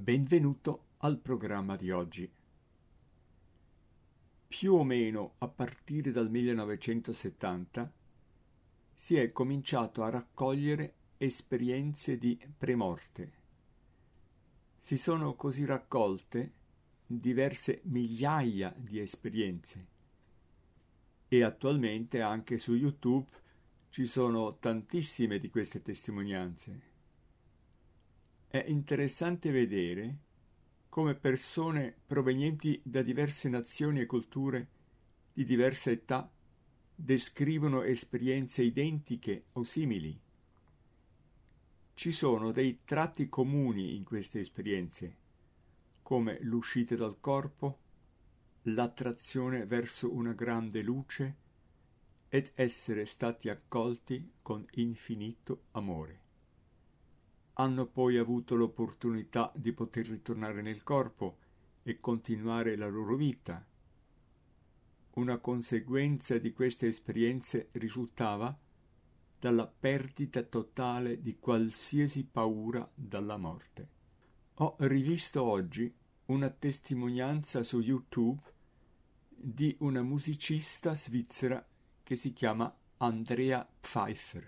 Benvenuto al programma di oggi. Più o meno a partire dal 1970 si è cominciato a raccogliere esperienze di premorte. Si sono così raccolte diverse migliaia di esperienze e attualmente anche su YouTube ci sono tantissime di queste testimonianze. È interessante vedere come persone provenienti da diverse nazioni e culture di diversa età descrivono esperienze identiche o simili. Ci sono dei tratti comuni in queste esperienze, come l'uscita dal corpo, l'attrazione verso una grande luce ed essere stati accolti con infinito amore. Hanno poi avuto l'opportunità di poter ritornare nel corpo e continuare la loro vita. Una conseguenza di queste esperienze risultava dalla perdita totale di qualsiasi paura dalla morte. Ho rivisto oggi una testimonianza su YouTube di una musicista svizzera che si chiama Andrea Pfeiffer.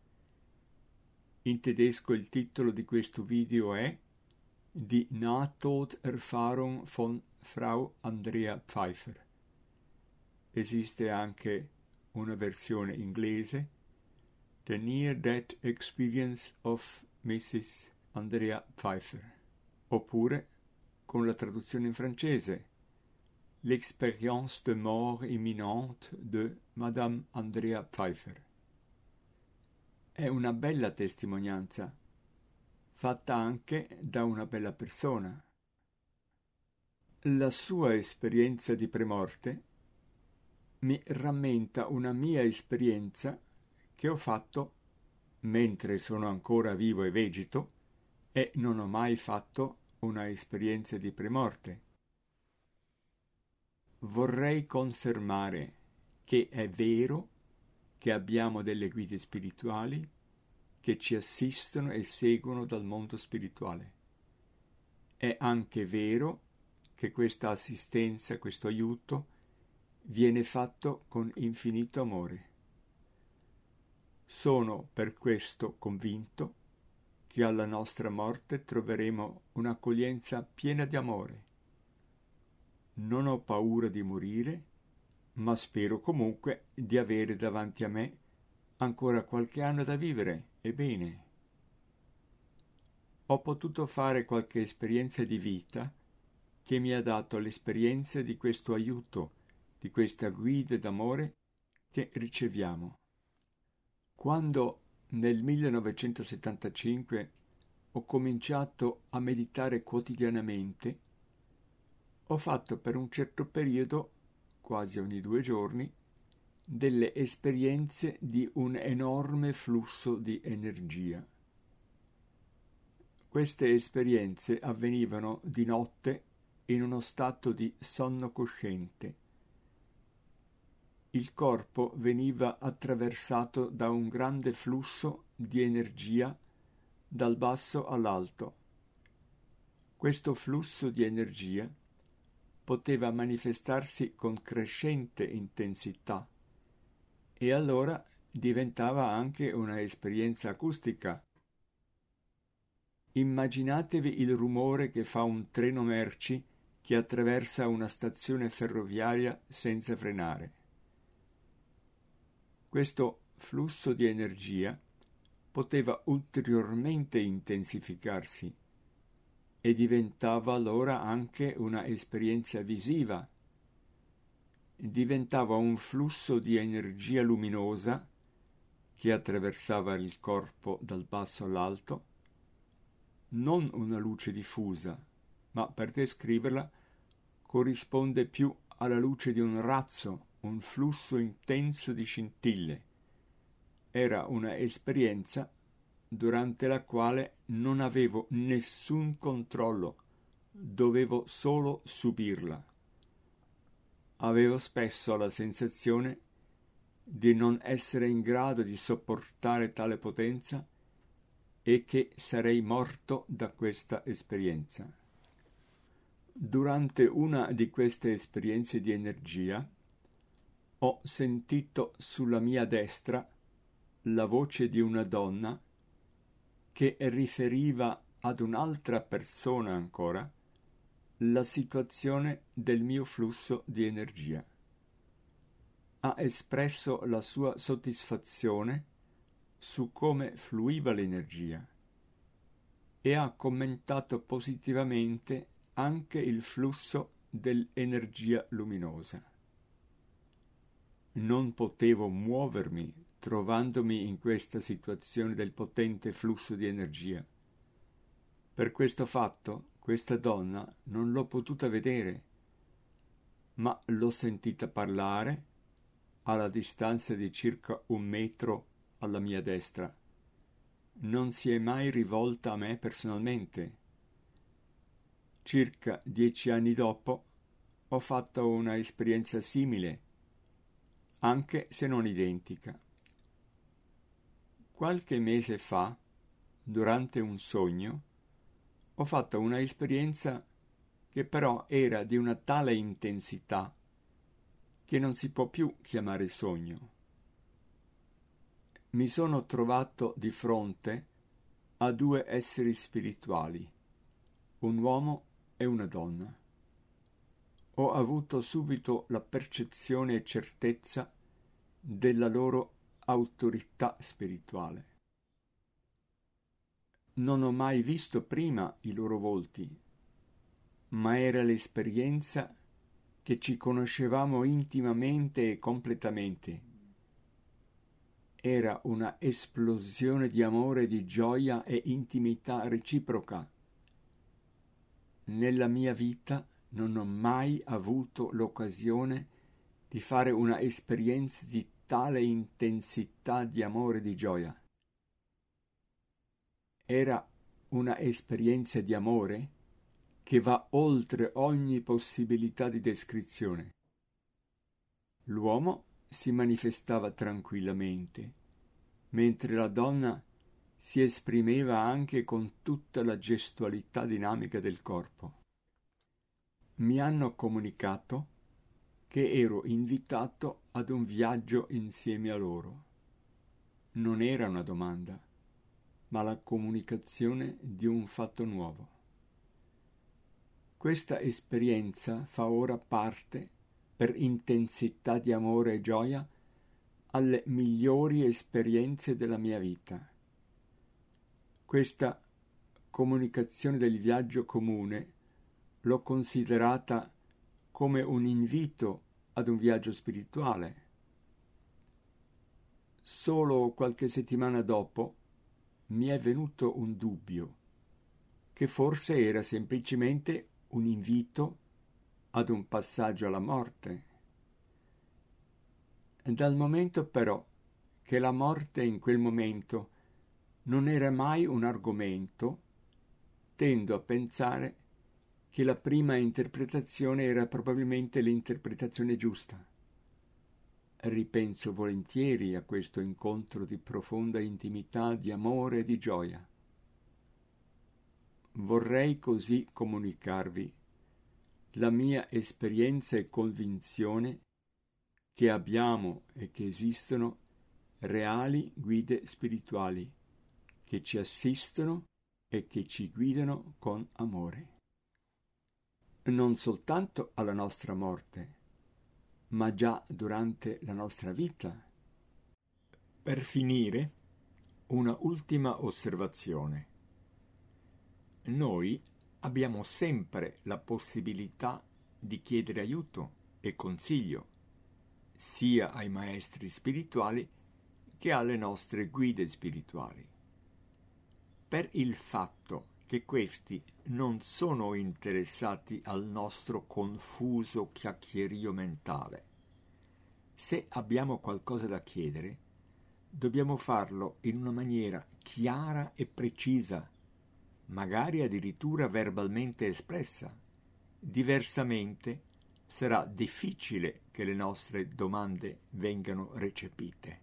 In tedesco il titolo di questo video è Die Nahtoderfahrung von Frau Andrea Pfeiffer. Esiste anche una versione inglese, The Near Death Experience of Mrs. Andrea Pfeiffer, oppure, con la traduzione in francese, L'expérience de mort imminente de Madame Andrea Pfeiffer. È una bella testimonianza, fatta anche da una bella persona. La sua esperienza di premorte mi rammenta una mia esperienza che ho fatto mentre sono ancora vivo e vegeto e non ho mai fatto una esperienza di premorte. Vorrei confermare che è vero che abbiamo delle guide spirituali che ci assistono e seguono dal mondo spirituale. È anche vero che questa assistenza, questo aiuto, viene fatto con infinito amore. Sono per questo convinto che alla nostra morte troveremo un'accoglienza piena di amore. Non ho paura di morire, ma spero comunque di avere davanti a me ancora qualche anno da vivere, e bene. Ho potuto fare qualche esperienza di vita che mi ha dato l'esperienza di questo aiuto, di questa guida d'amore che riceviamo. Quando nel 1975 ho cominciato a meditare quotidianamente, ho fatto per un certo periodo, quasi ogni 2 giorni, delle esperienze di un enorme flusso di energia. Queste esperienze avvenivano di notte in uno stato di sonno cosciente. Il corpo veniva attraversato da un grande flusso di energia dal basso all'alto. Questo flusso di energia poteva manifestarsi con crescente intensità e allora diventava anche una esperienza acustica. Immaginatevi il rumore che fa un treno merci che attraversa una stazione ferroviaria senza frenare. Questo flusso di energia poteva ulteriormente intensificarsi e diventava allora anche una esperienza visiva. Diventava un flusso di energia luminosa che attraversava il corpo dal basso all'alto, non una luce diffusa, ma per descriverla corrisponde più alla luce di un razzo, un flusso intenso di scintille. Era una esperienza durante la quale non avevo nessun controllo, dovevo solo subirla. Avevo spesso la sensazione di non essere in grado di sopportare tale potenza e che sarei morto da questa esperienza. Durante una di queste esperienze di energia ho sentito sulla mia destra la voce di una donna che riferiva ad un'altra persona ancora la situazione del mio flusso di energia. Ha espresso la sua soddisfazione su come fluiva l'energia e ha commentato positivamente anche il flusso dell'energia luminosa. Non potevo muovermi trovandomi in questa situazione del potente flusso di energia. Per questo fatto, questa donna non l'ho potuta vedere, ma l'ho sentita parlare alla distanza di circa 1 metro alla mia destra. Non si è mai rivolta a me personalmente. Circa 10 anni dopo ho fatto una esperienza simile, anche se non identica. Qualche mese fa, durante un sogno, ho fatto una esperienza che però era di una tale intensità che non si può più chiamare sogno. Mi sono trovato di fronte a 2 esseri spirituali, un uomo e una donna. Ho avuto subito la percezione e certezza della loro autorità spirituale. Non ho mai visto prima i loro volti, ma era l'esperienza che ci conoscevamo intimamente e completamente. Era una esplosione di amore, di gioia e intimità reciproca. Nella mia vita non ho mai avuto l'occasione di fare una esperienza di tale intensità di amore e di gioia. Era una esperienza di amore che va oltre ogni possibilità di descrizione. L'uomo si manifestava tranquillamente, mentre la donna si esprimeva anche con tutta la gestualità dinamica del corpo. Mi hanno comunicato che ero invitato ad un viaggio insieme a loro. Non era una domanda, ma la comunicazione di un fatto nuovo. Questa esperienza fa ora parte, per intensità di amore e gioia, alle migliori esperienze della mia vita. Questa comunicazione del viaggio comune l'ho considerata come un invito ad un viaggio spirituale. Solo qualche settimana dopo mi è venuto un dubbio, che forse era semplicemente un invito ad un passaggio alla morte. Dal momento però che la morte in quel momento non era mai un argomento, tendo a pensare che la prima interpretazione era probabilmente l'interpretazione giusta. Ripenso volentieri a questo incontro di profonda intimità, di amore e di gioia. Vorrei così comunicarvi la mia esperienza e convinzione che abbiamo e che esistono reali guide spirituali che ci assistono e che ci guidano con amore. Non soltanto alla nostra morte, ma già durante la nostra vita. Per finire, una ultima osservazione. Noi abbiamo sempre la possibilità di chiedere aiuto e consiglio, sia ai maestri spirituali che alle nostre guide spirituali. Per il fatto che questi non sono interessati al nostro confuso chiacchierio mentale. Se abbiamo qualcosa da chiedere, dobbiamo farlo in una maniera chiara e precisa, magari addirittura verbalmente espressa. Diversamente sarà difficile che le nostre domande vengano recepite.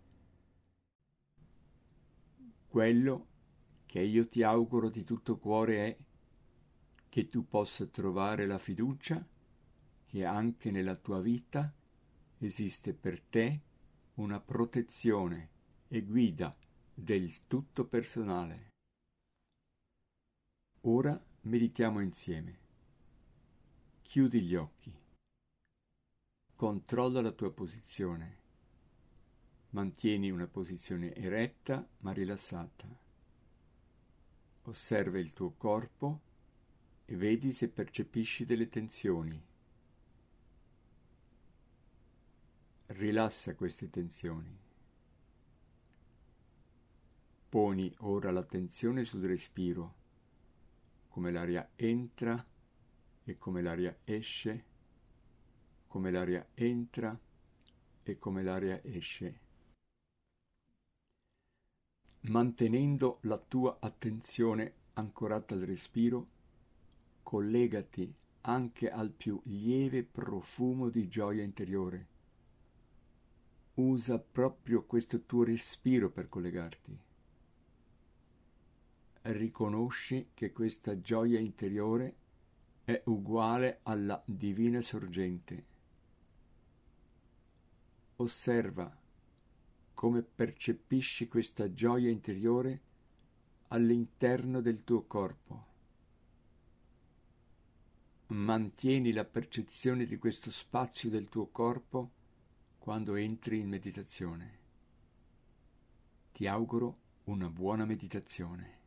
Quello che io ti auguro di tutto cuore è che tu possa trovare la fiducia che anche nella tua vita esiste per te una protezione e guida del tutto personale. Ora meditiamo insieme. Chiudi gli occhi. Controlla la tua posizione. Mantieni una posizione eretta ma rilassata. Osserva il tuo corpo e vedi se percepisci delle tensioni. Rilassa queste tensioni. Poni ora l'attenzione sul respiro, come l'aria entra e come l'aria esce, come l'aria entra e come l'aria esce. Mantenendo la tua attenzione ancorata al respiro, collegati anche al più lieve profumo di gioia interiore. Usa proprio questo tuo respiro per collegarti. Riconosci che questa gioia interiore è uguale alla divina sorgente. Osserva come percepisci questa gioia interiore all'interno del tuo corpo. Mantieni la percezione di questo spazio del tuo corpo quando entri in meditazione. Ti auguro una buona meditazione.